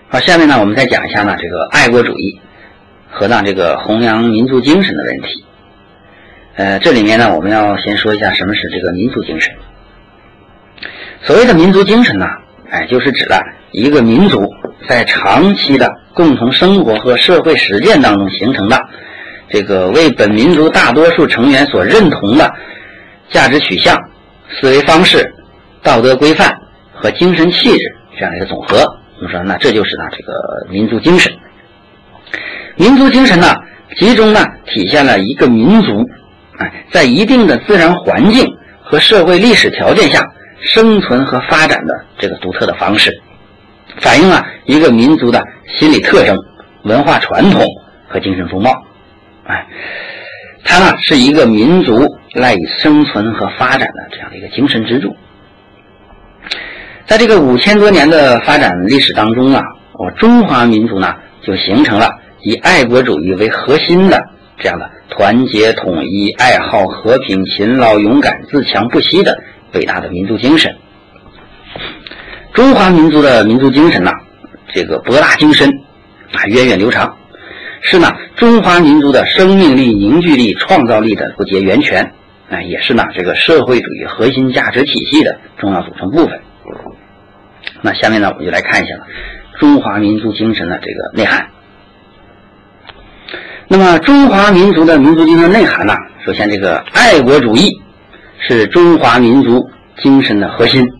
好，下面呢我们再讲一下呢这个爱国主义和呢这个弘扬民族精神的问题。这里面呢我们要先说一下什么是这个民族精神。所谓的民族精神呢，就是指了一个民族在长期的共同生活和社会实践当中形成的这个为本民族大多数成员所认同的价值取向、思维方式、道德规范和精神气质这样的一个总和。我们说那这就是呢这个民族精神。民族精神呢其中呢体现了一个民族在一定的自然环境和社会历史条件下生存和发展的这个独特的方式，反映了一个民族的心理特征、文化传统和精神风貌。它呢是一个民族赖以生存和发展的这样的一个精神支柱。在这个5000多年的发展历史当中中华民族呢就形成了以爱国主义为核心的这样的团结统一、爱好和平、勤劳勇敢、自强不息的伟大的民族精神。中华民族的民族精神呢，这个博大精深源远流长，是呢中华民族的生命力、凝聚力、创造力的不竭源泉，也是呢这个社会主义核心价值体系的重要组成部分。那下面呢我们就来看一下中华民族精神的这个内涵。那么中华民族的民族精神内涵呢，首先这个爱国主义是中华民族精神的核心。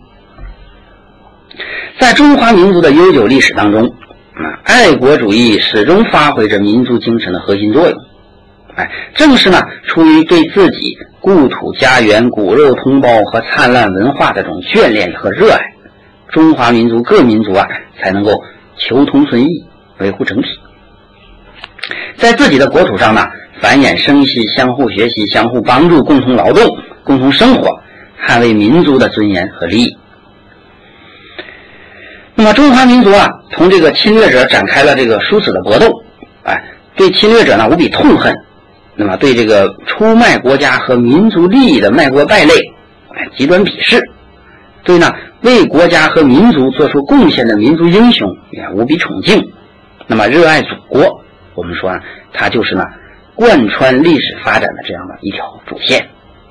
在中华民族的悠久历史当中，爱国主义始终发挥着民族精神的核心作用。正是呢出于对自己故土家园、骨肉同胞和灿烂文化的这种眷恋和热爱，中华民族各民族才能够求同存异，维护整体。在自己的国土上呢，繁衍生息，相互学习，相互帮助，共同劳动，共同生活，捍卫民族的尊严和利益。那么中华民族同这个侵略者展开了这个殊死的搏斗，对侵略者呢无比痛恨，那么对这个出卖国家和民族利益的卖国败类极端鄙视，对呢为国家和民族做出贡献的民族英雄也无比崇敬。那么热爱祖国，我们说它就是呢贯穿历史发展的这样的一条主线。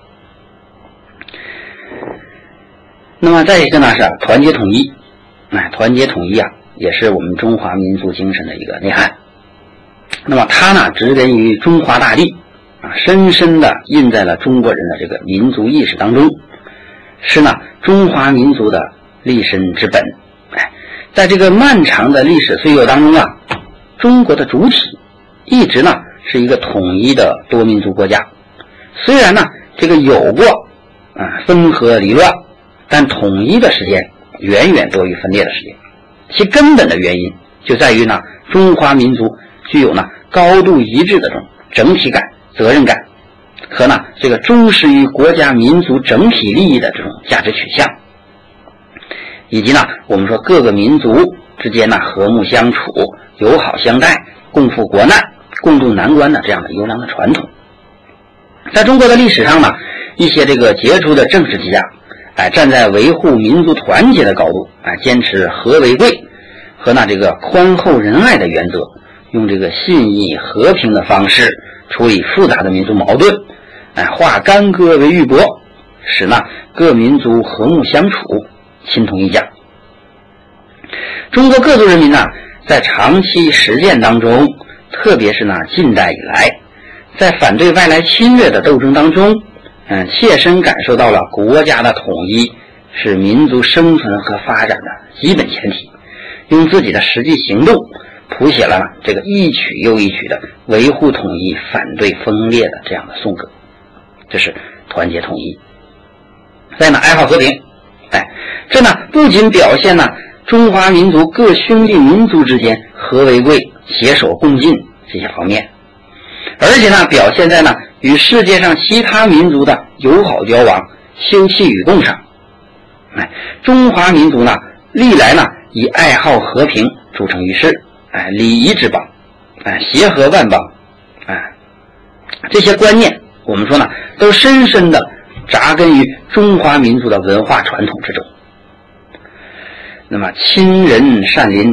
那么再一个呢是团结统一，团结统一也是我们中华民族精神的一个内涵。那么它呢植根于中华大地深深的印在了中国人的这个民族意识当中，是呢中华民族的立身之本。在这个漫长的历史岁月当中中国的主体一直呢是一个统一的多民族国家。虽然呢这个有过分合离乱，但统一的时间远远多于分裂的时间。其根本的原因就在于呢中华民族具有呢高度一致的这种整体感、责任感和呢这个忠实于国家民族整体利益的这种价值取向，以及呢我们说各个民族之间呢和睦相处、友好相待、共赴国难、共度难关的这样的优良的传统。在中国的历史上呢，一些这个杰出的政治家站在维护民族团结的高度坚持和为贵和呢这个宽厚仁爱的原则，用这个信义和平的方式处理复杂的民族矛盾，化干戈为玉帛，使呢各民族和睦相处，亲同一家。中国各族人民呢在长期实践当中，特别是呢近代以来，在反对外来侵略的斗争当中切身感受到了国家的统一是民族生存和发展的基本前提，用自己的实际行动谱写了这个一曲又一曲的维护统一、反对分裂的这样的颂歌。这是团结统一。再呢爱好和平，这呢不仅表现呢中华民族各兄弟民族之间和为贵、携手共进这些方面，而且呢表现在呢与世界上其他民族的友好交往、休戚与共上。中华民族呢历来呢以爱好和平著称于世，礼仪之邦，协和万邦，这些观念我们说呢都深深的扎根于中华民族的文化传统之中。那么亲人善邻、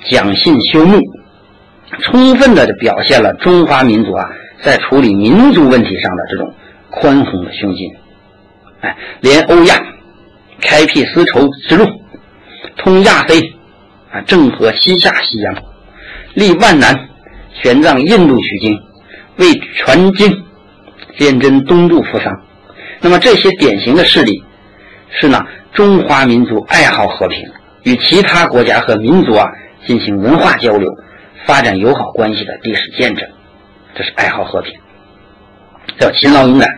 讲信修睦，充分的表现了中华民族在处理民族问题上的这种宽宏的胸襟。连欧亚开辟丝绸之路，通亚非郑和西夏西洋，立万难，玄奘印度取经，为传经练真东渡扶桑。那么这些典型的事例是呢中华民族爱好和平，与其他国家和民族进行文化交流，发展友好关系的历史见证。这是爱好和平，叫勤劳勇敢。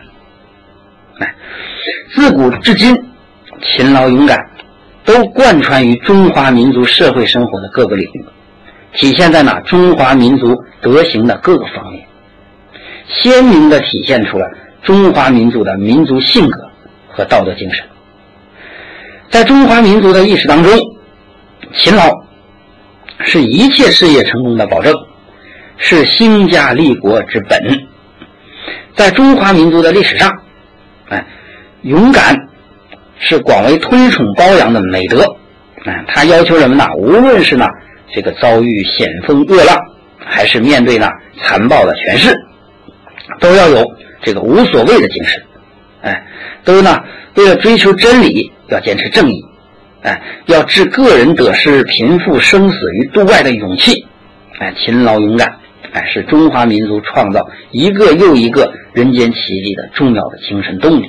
自古至今，勤劳勇敢都贯穿于中华民族社会生活的各个领域，体现在中华民族德行的各个方面，鲜明地体现出了中华民族的民族性格和道德精神。在中华民族的意识当中，勤劳是一切事业成功的保证，是兴家立国之本。在中华民族的历史上，勇敢是广为推崇褒扬的美德。他要求人们无论是这个遭遇险峰恶浪，还是面对残暴的权势，都要有这个无所谓的精神。都为了追求真理要坚持正义，要置个人得失、贫富生死于度外的勇气。勤劳勇敢是中华民族创造一个又一个人间奇迹的重要的精神动力。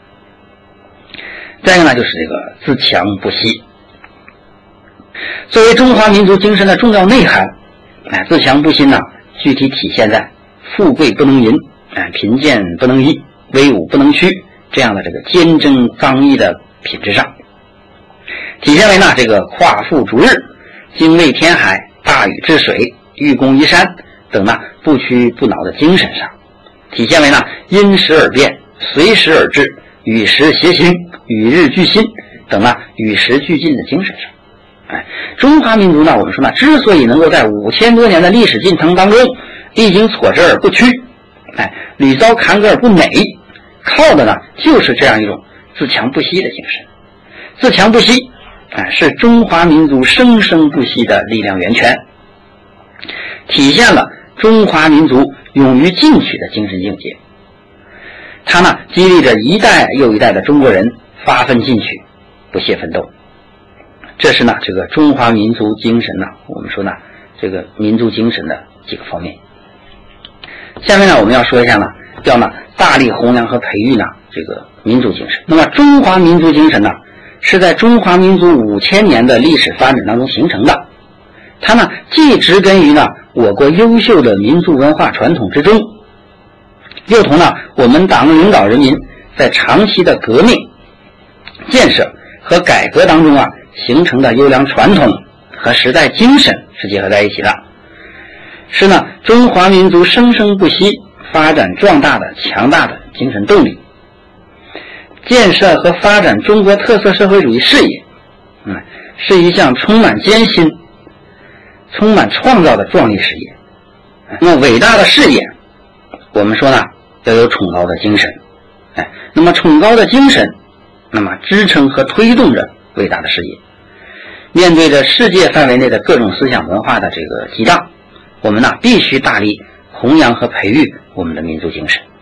再一个就是这个自强不息。作为中华民族精神的重要内涵，自强不息具体体现在富贵不能淫，贫贱不能移，威武不能屈这样的这个坚贞刚毅的品质上，体现为这个夸父逐日、精卫填海、大禹治水、愚公移山等不屈不挠的精神上，体现为因时而变、随时而治、与时偕行、与日俱新等与时俱进的精神上。中华民族我们说之所以能够在5000多年的历史进程当中历经挫折而不屈，屡遭坎坷而不馁，靠的就是这样一种自强不息的精神。自强不息是中华民族生生不息的力量源泉，体现了中华民族勇于进取的精神境界。它激励着一代又一代的中国人发奋进取，不懈奋斗。这是这个中华民族精神我们说这个民族精神的几个方面。下面我们要说一下要大力弘扬和培育这个民族精神。那么中华民族精神是在中华民族5000年的历史发展当中形成的。它既植根于我国优秀的民族文化传统之中，又同我们党领导人民在长期的革命、建设和改革当中形成的优良传统和时代精神是结合在一起的，是中华民族生生不息、发展壮大的强大的精神动力。建设和发展中国特色社会主义事业，是一项充满艰辛、充满创造的壮丽事业。那么伟大的事业，我们说要有崇高的精神。那么崇高的精神，那么支撑和推动着伟大的事业。面对着世界范围内的各种思想文化的这个激荡，我们必须大力弘扬和培育我们的民族精神。